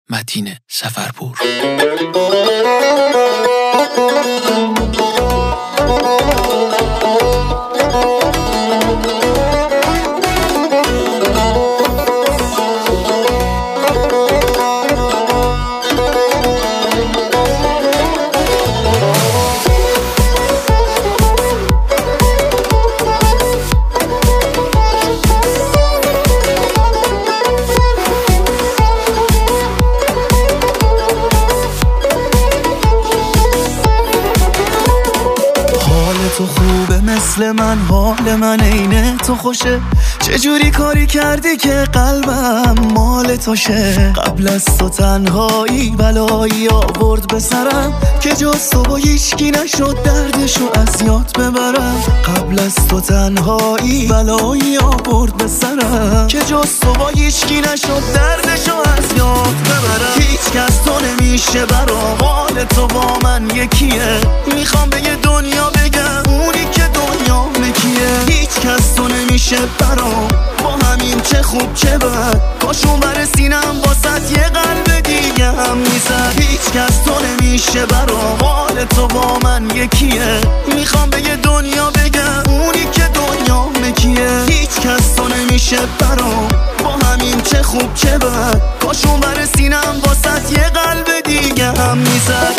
متین سفرپور. تو خوبه مثل من، حال من عین تو خوشه. چجوری کاری کردی که قلبم مال توشه؟ قبل از تو تنهایی بلایی آورد به سرم که جز تو با هیچکی نشد دردشو از یاد ببرم. قبل از تو تنهایی بلایی آورد به سرم که جز تو با هیچکی نشد دردشو از یاد ببرم. هیچ کس تو نمیشه برام، حال تو با من یکیه. میخوام به یه دنیا بگم اونی که دنیا مکیه. هیچ کس تو نمیشه برام، با همین چه خوب چه بد. کاشون برسینم واسط یه قلب دیگه هم میزد. هیچ کس تو نمیشه برام، حال تو با من یکیه. میخوام به یه دنیا بگم اونی که دنیا مکیه. هیچ کس تو نمیشه برام، با همین چه خوب چه بد. کاشون برسینم واسط یه قلب دیگه هم میزد.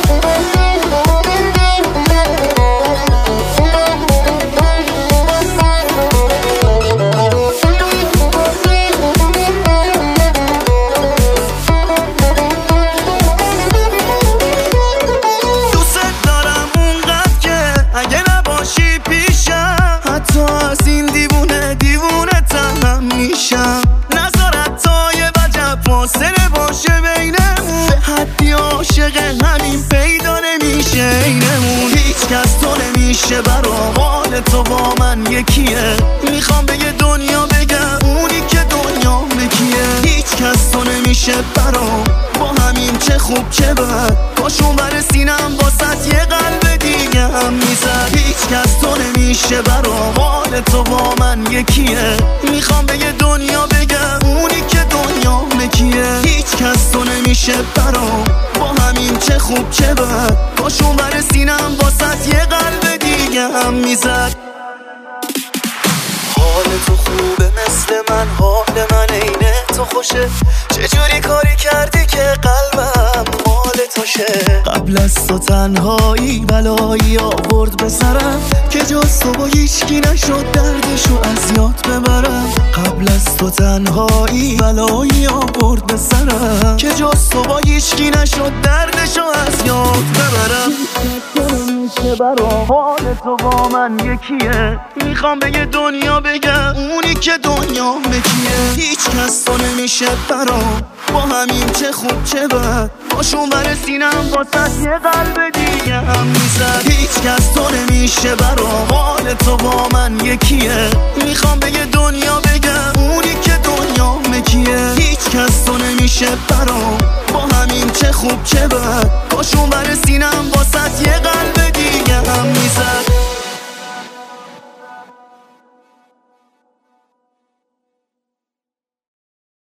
همین پیدا نمیشه اینمون. هیچ کس تو نمیشه برام، حال تو با من یکیه. میخوام به یه دنیا بگم اونی که دنیا مکیه. هیچ کس تو نمیشه برام، با همین چه خوب چه بد. کاشون برسینم واسط یه قلب دیگه هم میزد. هیچ کس تو نمیشه برام، حال تو با من یکیه. میخوام به یه دنیا بگم اونی که دنیا مکیه. هیچ کس تو نمیشه برام، با همین چه خوب چه بد. کاشون برسینم واسط یه قلب دیگه هم میزد. حال تو خوبه مثل من، حال من عین تو خوشه. چجوری کاری کردی که قلبم مال توشه؟ قبل از تو تنهایی بلایی آورد به سرم که جز تو با هیچکی نشد دردشو از یاد ببرم. قبل از تو تنهایی بلایی آورد به سرم که جز تو با هیچکی نشد دردشو از یاد ببرم. برام حال تو با من یکیه. میخوام به یه دنیا بگم اونی که دنیا مکیه. هیچ کس تو نمیشه برام، با همین چه خوب چه بد. باشون برسینم واسط یه قلب دیگه هم میزد. هیچ کس تو نمیشه برام، حال تو با من یکیه. میخوام به یه دنیا بگم اونی که دنیا مکیه. هیچ کس تو نمیشه برام، با همین چه خوب چه بد. باشون برسینم واسط یه قلب دیگه هم میزد.